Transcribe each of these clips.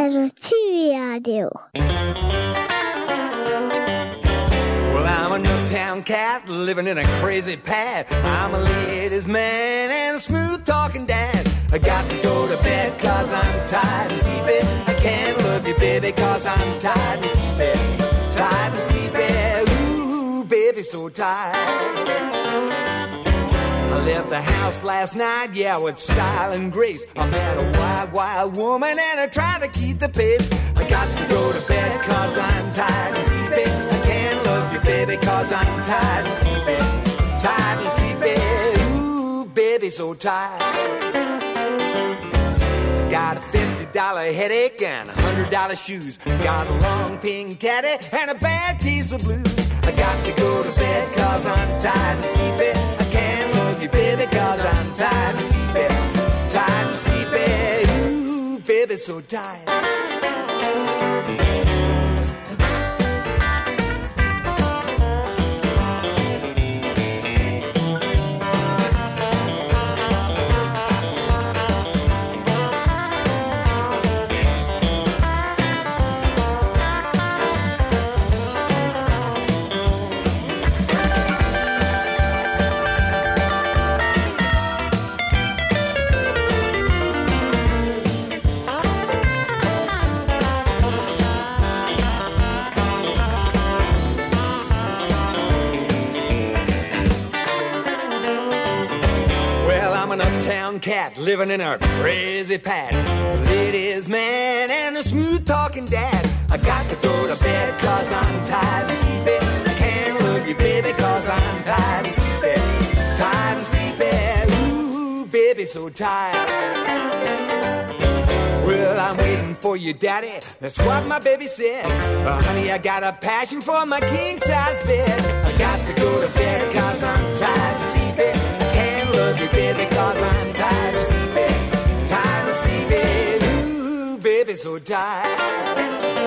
TV Radio. Well, I'm an uptown cat living in a crazy pad. I'm a ladies' man and a smooth talking dad. I got to go to bed cause I'm tired of sleeping. I can't love you, baby, cause I'm tired of sleeping. Tired of sleeping, ooh, baby, so tired. I left the house last night, yeah, with style and grace. I met a wild, wild woman and I tried to keep the pace. I got to go to bed cause I'm tired of sleeping. I can't love you, baby, cause I'm tired of sleeping. Tired of sleeping, ooh, baby, so tired. I got a $50 headache and $100 shoes. I got a long pink caddy and a bad case of blues. I got to go to bed cause I'm tired of sleeping. I can't love you, baby, cause I'm tired of sleeping. Tired of sleeping, ooh, baby, so tired. Cat living in a crazy pad. Ladies man and a smooth talking dad. I got to go to bed cause I'm tired of sleeping. I can't love you, baby, cause I'm tired of sleeping. Tired of sleeping, ooh, baby, so tired. Well, I'm waiting for you, daddy, that's what my baby said. Honey, I got a passion for my king-size bed. I got to go to bed cause I'm tired of sleeping. I can't love you, baby, cause I'm tired of sleeping. Tired of sleeping, ooh, baby, so tired.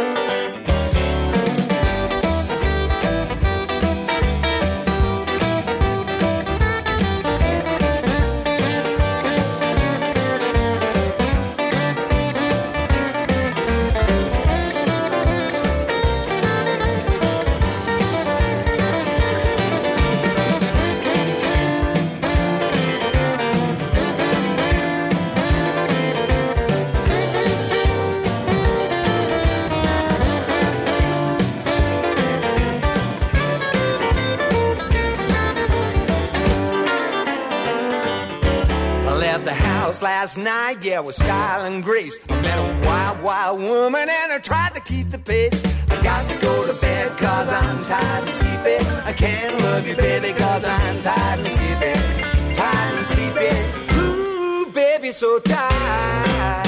Last night, yeah, with style and grace. I met a wild, wild woman and I tried to keep the pace. I got to go to bed cause I'm tired of sleeping. I can't love you, baby, cause I'm tired of sleeping. Tired of sleeping, ooh, baby, so tired.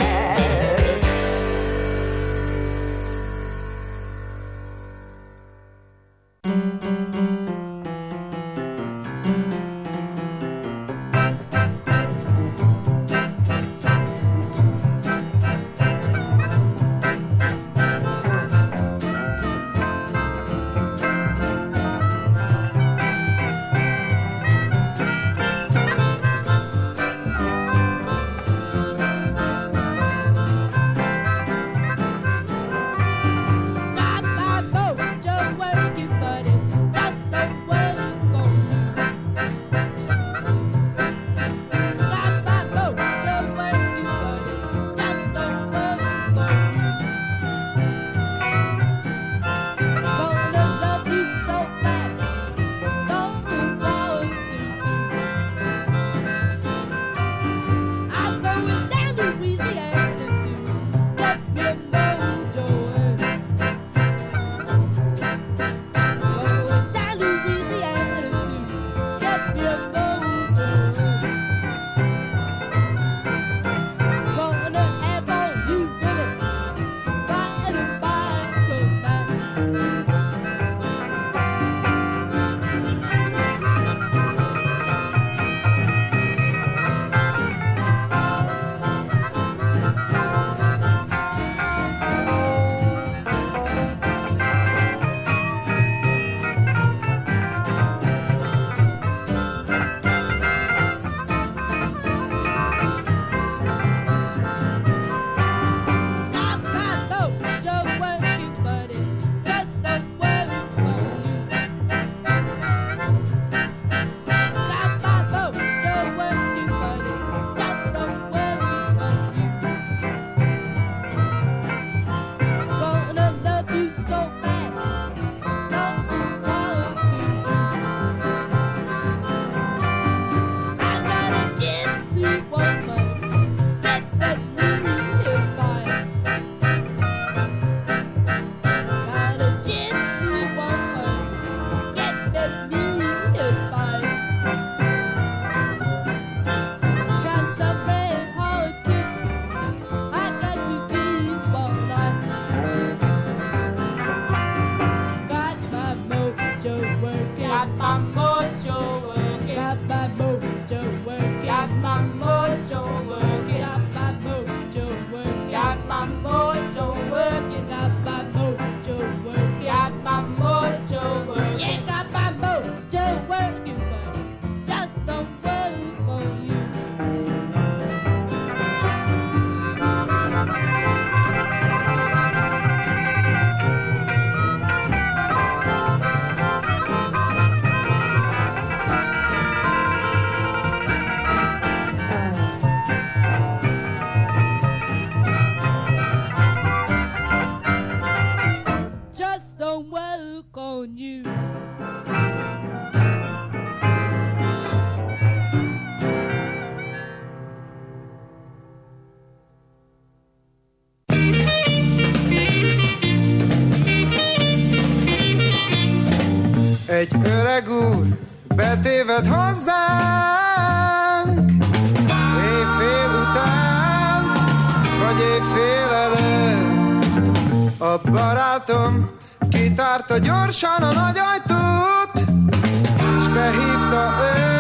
got my mojo working, got my mojo working, got my mojo working, got my mojo working, got my mojo working, got my mojo working, got my mojo working, yeah, got my mojo working, but just don't work for you. Don't work on you. Egy öreg úr betéved hozzánk, éjfél után, vagy éjfél előtt. A barátom kitárta gyorsan a nagy ajtót, s behívta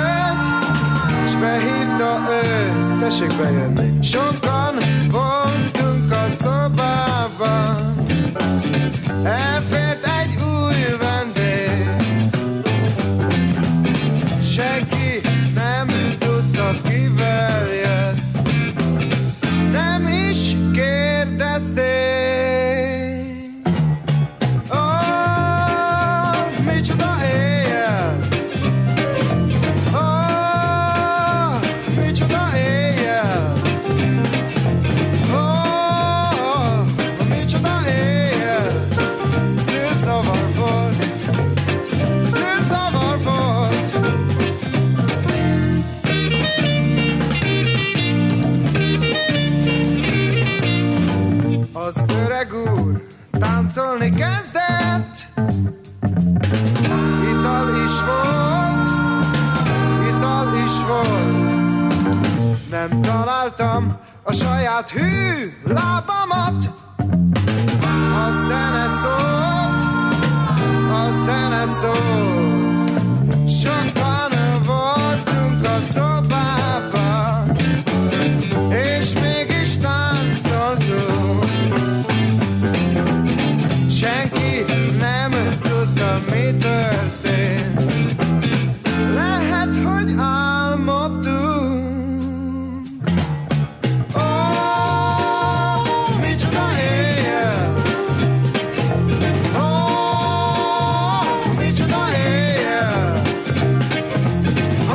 őt, tessék bejönni. Sokan voltunk a szobában, elfért egy új vendég, senki nem tudta, kivel jött, nem is kérdezték. Az öreg úr táncolni kezdett, ital is volt. Nem találtam a saját hű lábamat, a zene szólt, sokan voltunk a szobában, és mégis táncoltunk. Senki nem tudta, mi történt. Lehet, hogy álmodtunk. Ó, micsoda éjjel! Ó, micsoda éjjel! Ó,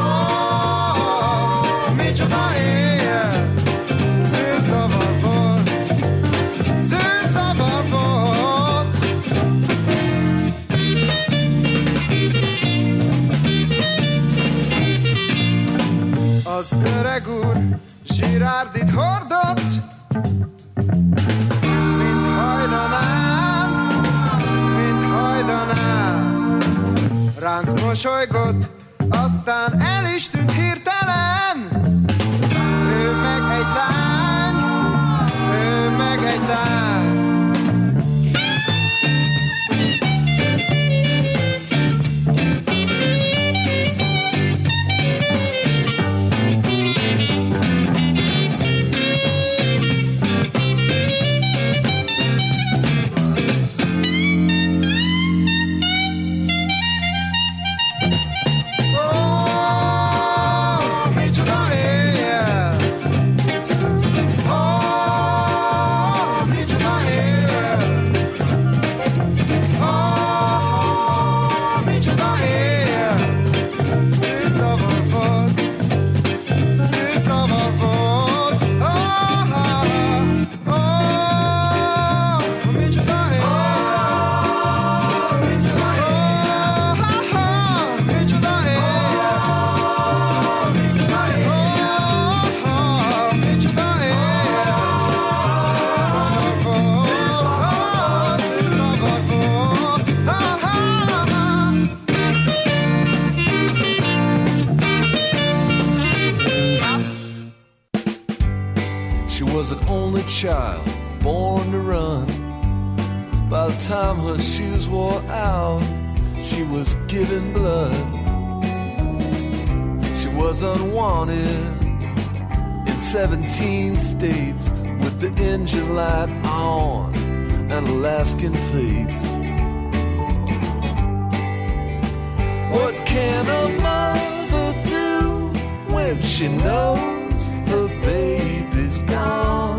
micsoda éjjel! Zűrzavar volt, zűrzavar volt. Az öreg úr zsirárdit hordott, mint hajdanán, ránk mosolygott, aztán el is tűnt hirtelen. Ő meg egy lány. was an only child, born to run. By the time her shoes wore out, she was giving blood. She was unwanted in 17 states with the engine light on and Alaskan plates. What can a mother do when she knows her baby's gone?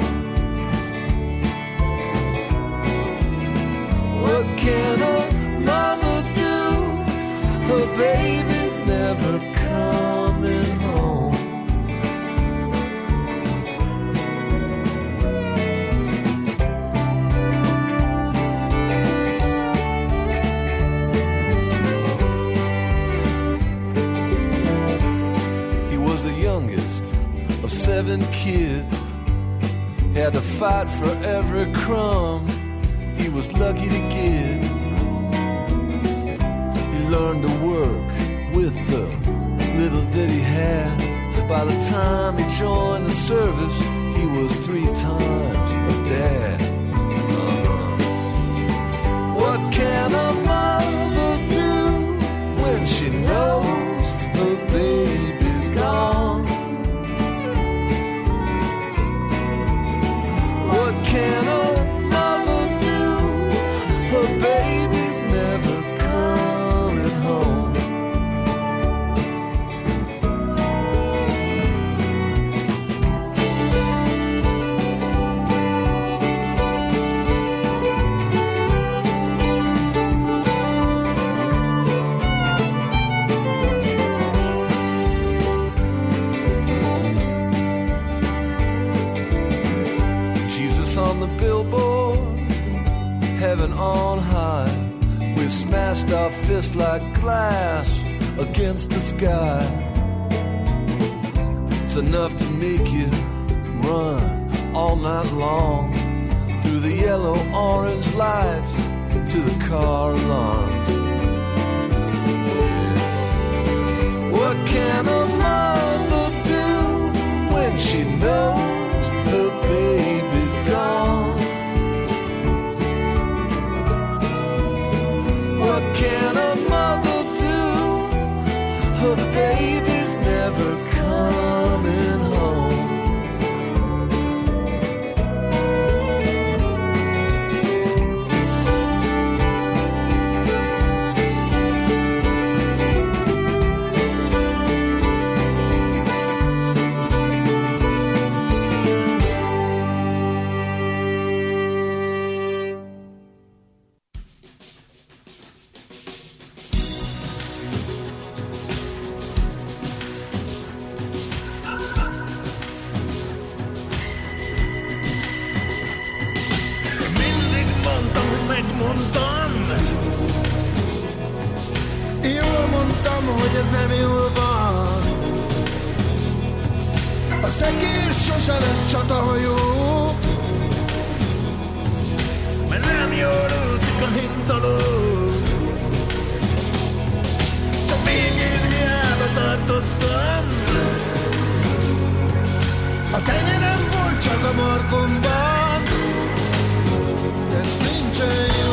What can a mother do? Her baby's never coming home. He was the youngest of 7 kids. He had to fight for every crumb he was lucky to get. He learned to work with the little that he had. By the time he joined the service, he was 3 times a dad. What can a mother do when she knows her baby's gone? What can a baby's never coming home. Jesus on the billboard, heaven on high. We smashed our fists like glass against the sky. It's enough to make you run all night long through the yellow orange lights to the car alarms. What can a mother do when she knows her baby's gone? What can a mother do? Her baby's never coming home. Jól mondtam, hogy ez nem jól van. A szekés sose lesz csatahajó, mert nem jól úszik a hintaló. Csak még én hiába tartottam. A tenyerem volt csak a markomban. Ez nincsen jó.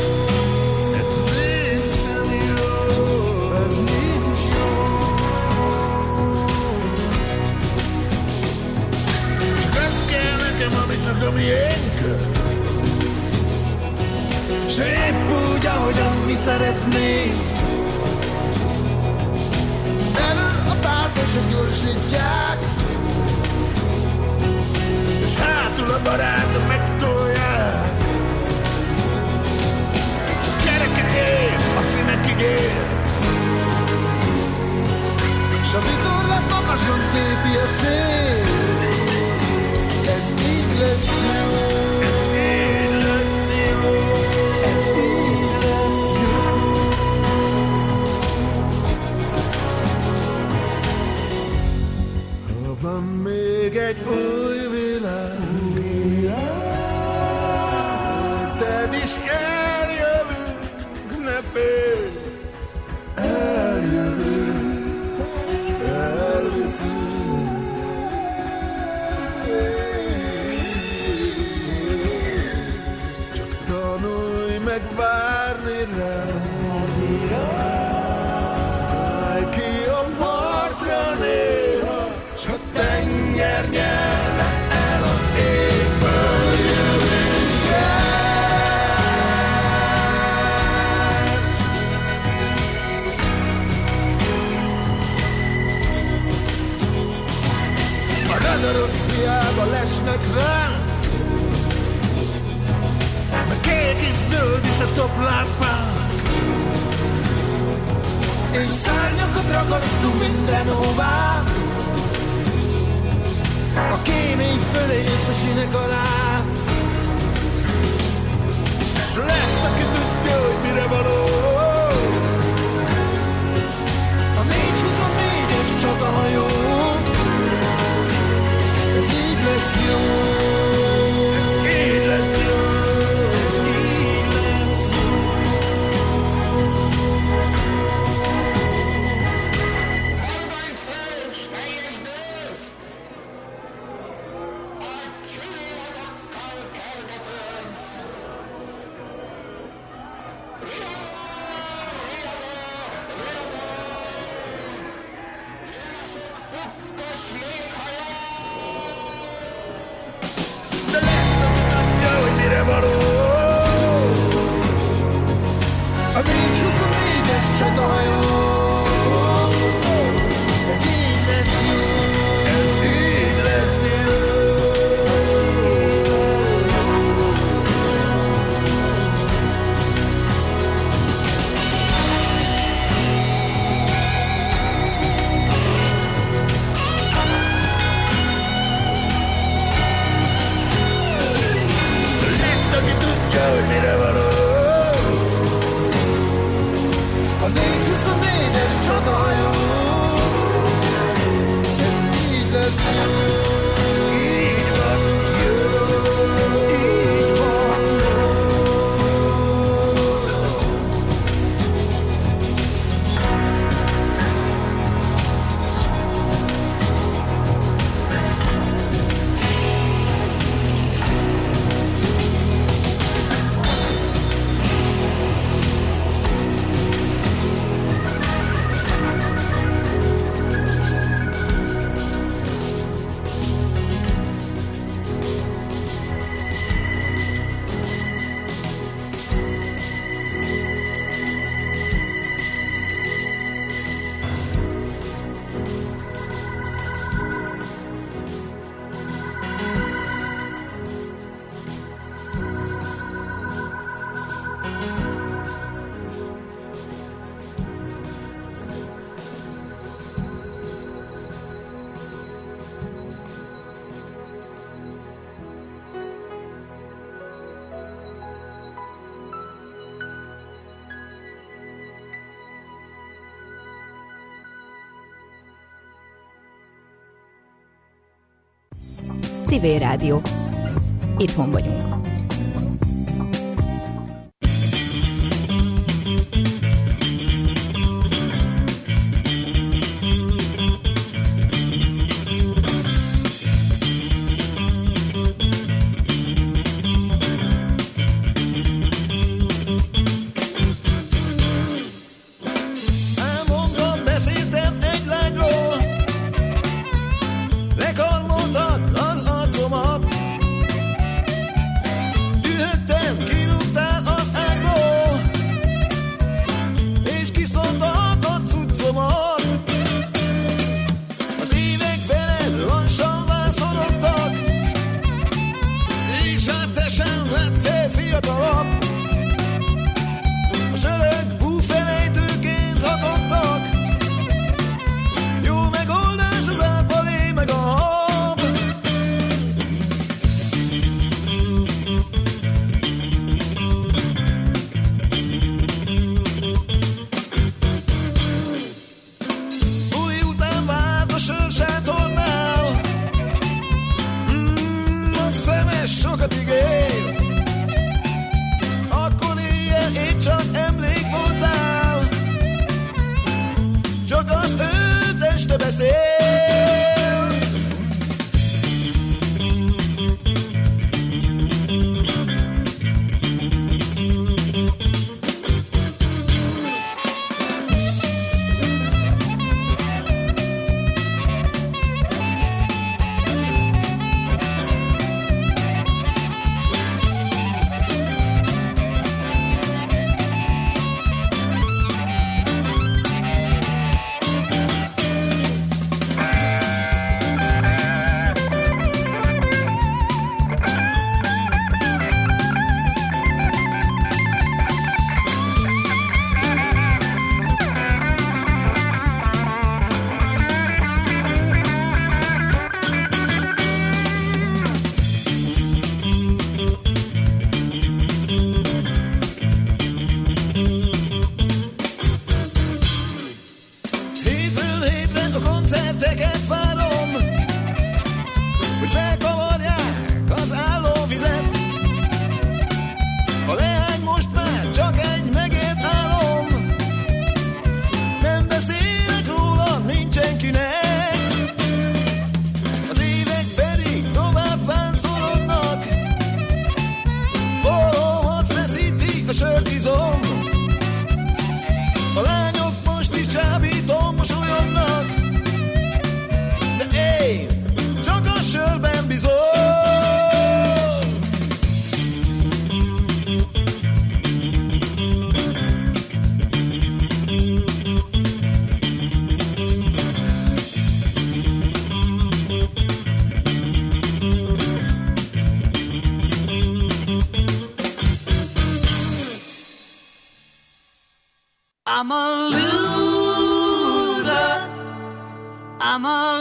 Ami csak a miénk, s épp úgy, ahogyan mi szeretnénk. Elől a tátosok gyorsítják, és hátul a barátok megtolják. S a gyerekeim, aki nekigér, s a vitorlát magasan tépi a szél. Ez így lesz jó. Ez így lesz jó. Ez így lesz jó. Ha van még egy új világ, érted is eljövünk, ne félj. Eljövünk, s elviszünk. madarak hiába lesnek rá. Kék és zöld is a stoplámpák, és szárnyakat ragasztunk mindenhová. A kémény fölé és a sinek alá. S lesz, aki tudja, hogy mire való. A 424-es csatahajó. Ez így lesz jó. Ez így lesz jó. A 424-es csatahajó. Ez így lesz jó. Ez így lesz jó. Ez így lesz jó. Lesz, aki tudja, hogy mire való. A 424-es csatahajó. Ez így lesz jó. Ez így van jó. Ez így van jó. Civil Rádió. Itthon vagyunk. Teket várom, hogy felkavarják az állóvizet. A leány most már csak egy megért álom. Nem beszélek róla, nincsen kinek. Az évek pedig tovább vánszorodnak. Pólómat feszíti a sördizom. A lányok most is csábítom, mosolyognak. De én csak a sörben bizony. I'm a loser, I'm a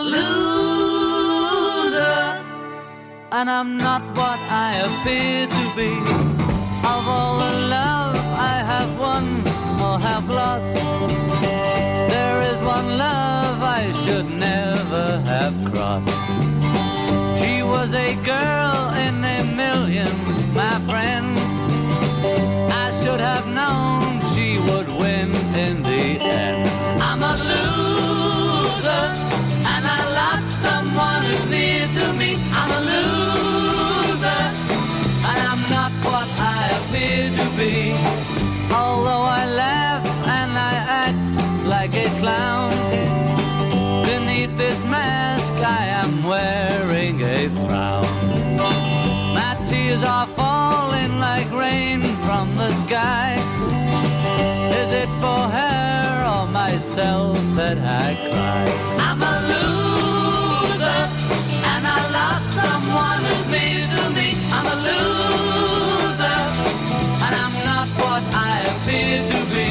loser, and I'm not what I appear to be. Of all the love I have won or have lost, there is one love I should never have crossed. She was a girl in a million, my friend. I should have known she would win in the end. I'm a loser, and I lost someone who's near to me. I'm a loser, and I'm not what I appear to be. Although I laugh and I act like a clown, beneath this mask I am wearing a frown. My tears are falling like rain from the sky. Is it for her or myself that I cry? I'm a loser, and I lost someone who's near to me. I'm a loser, and I'm not what I appear to be.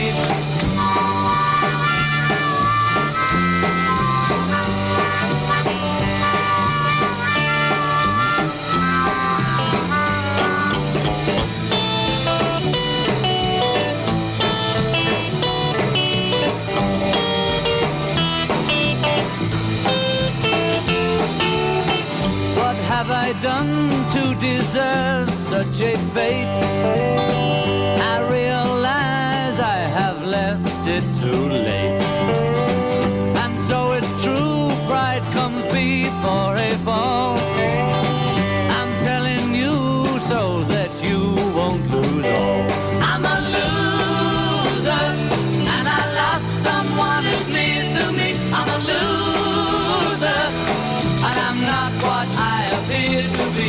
Have I done to deserve such a fate? I realize I have left it too late. And so it's true, pride comes before a fall. I'm telling you so that you won't lose all. I'm a loser, and I lost someone who's near to me. I'm a loser, and I'm not what I appear to be.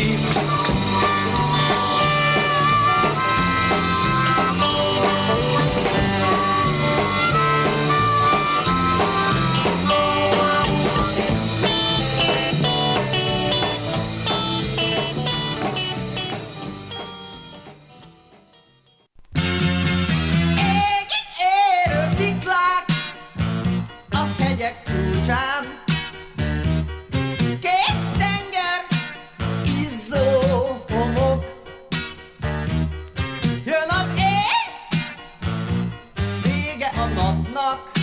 Érő sziklák a hegyek csúcsán. Kék tenger, izzó homok. Jön az éj, vége a napnak.